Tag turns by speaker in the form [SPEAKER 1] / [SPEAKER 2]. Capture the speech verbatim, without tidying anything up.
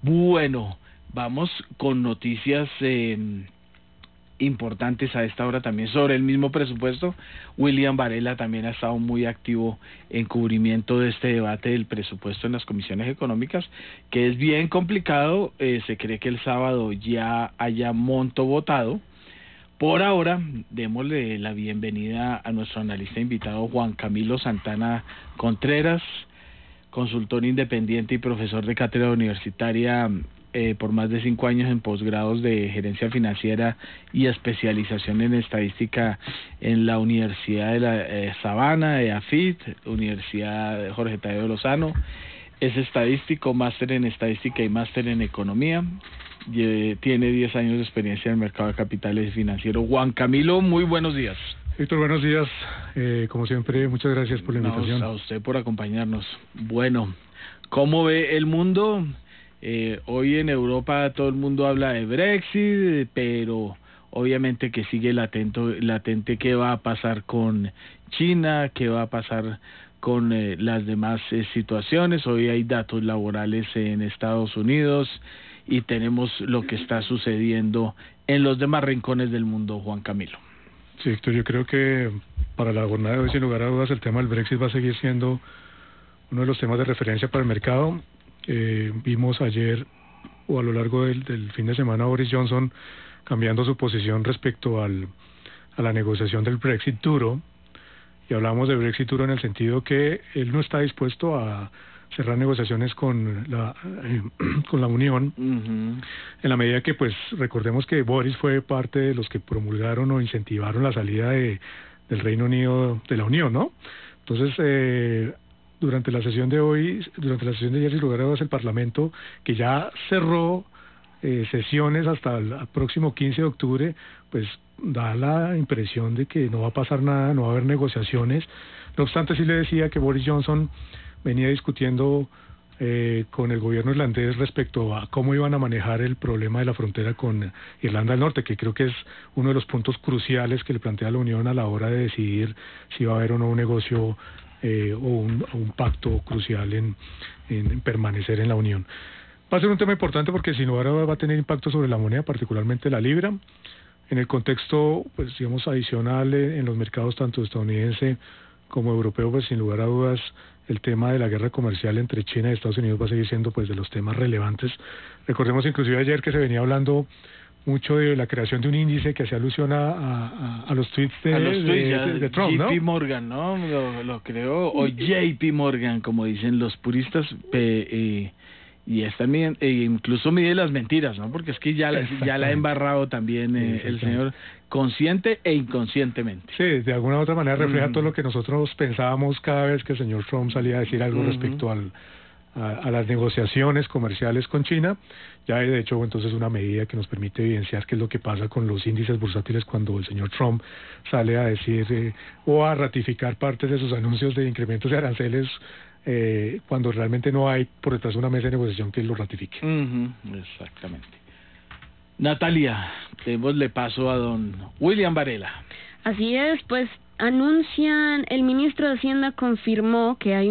[SPEAKER 1] Bueno, vamos con noticias eh, importantes a esta hora también sobre el mismo presupuesto. William Varela también ha estado muy activo en cubrimiento de este debate del presupuesto en las comisiones económicas, que es bien complicado. Eh, se cree que el sábado ya haya monto votado. Por ahora, démosle la bienvenida a nuestro analista invitado Juan Camilo Santana Contreras, consultor independiente y profesor de cátedra universitaria eh, por más de cinco años en posgrados de gerencia financiera y especialización en estadística en la Universidad de la eh, Sabana, de A F I T, Universidad de Jorge Tadeo Lozano. Es estadístico, máster en estadística y máster en economía. Y, tiene diez años de experiencia en el mercado de capitales financieros. Juan Camilo, muy buenos días.
[SPEAKER 2] Víctor, buenos días. Eh, como siempre, muchas gracias por la invitación.
[SPEAKER 1] No, a usted por acompañarnos. Bueno, ¿cómo ve el mundo? Eh, hoy en Europa todo el mundo habla de Brexit, pero obviamente que sigue latente, latente qué va a pasar con China, qué va a pasar con eh, las demás eh, situaciones. Hoy hay datos laborales en Estados Unidos y tenemos lo que está sucediendo en los demás rincones del mundo, Juan Camilo.
[SPEAKER 2] Sí, Víctor, yo creo que para la jornada de hoy, sin lugar a dudas, el tema del Brexit va a seguir siendo uno de los temas de referencia para el mercado. Eh, vimos ayer o a lo largo del, del fin de semana a Boris Johnson cambiando su posición respecto al, a la negociación del Brexit duro, y hablamos de Brexit duro en el sentido que él no está dispuesto a cerrar negociaciones con la eh, con la Unión, uh-huh. En la medida que, pues, recordemos que Boris fue parte de los que promulgaron o incentivaron la salida de del Reino Unido de la Unión, ¿no? Entonces, eh, durante la sesión de hoy, durante la sesión de ayer, sin lugar a dudas, el Parlamento, que ya cerró eh, sesiones hasta el próximo quince de octubre, pues da la impresión de que no va a pasar nada, no va a haber negociaciones. No obstante, sí le decía que Boris Johnson venía discutiendo eh, con el gobierno irlandés respecto a cómo iban a manejar el problema de la frontera con Irlanda del Norte, que creo que es uno de los puntos cruciales que le plantea la Unión a la hora de decidir si va a haber o no un negocio eh, o, un, o un pacto crucial en, en permanecer en la Unión. Va a ser un tema importante porque sin lugar a dudas va a tener impacto sobre la moneda, particularmente la libra. En el contexto, pues digamos, adicional en los mercados tanto estadounidense como europeo, pues sin lugar a dudas el tema de la guerra comercial entre China y Estados Unidos va a seguir siendo pues de los temas relevantes. Recordemos inclusive ayer que se venía hablando mucho de la creación de un índice que hacía alusión a, a, a los tweets de,
[SPEAKER 1] a los tweets,
[SPEAKER 2] de, de, de Trump,
[SPEAKER 1] J P
[SPEAKER 2] ¿no?
[SPEAKER 1] Morgan, ¿no? Lo, lo creó, o J P Morgan, como dicen los puristas, pe, eh, y es también, e incluso mide las mentiras, ¿no? Porque es que ya, ya la ha embarrado también eh, el señor, consciente e inconscientemente.
[SPEAKER 2] Sí, de alguna u otra manera refleja mm. todo lo que nosotros pensábamos cada vez que el señor Trump salía a decir algo mm. respecto al, a, a las negociaciones comerciales con China. Ya hay de hecho entonces una medida que nos permite evidenciar qué es lo que pasa con los índices bursátiles cuando el señor Trump sale a decir eh, o a ratificar partes de sus anuncios de incrementos de aranceles eh, cuando realmente no hay por detrás una mesa de negociación que lo ratifique.
[SPEAKER 1] Uh-huh, exactamente. Natalia, démosle paso a don William Varela.
[SPEAKER 3] Así es, pues anuncian, el ministro de Hacienda confirmó que hay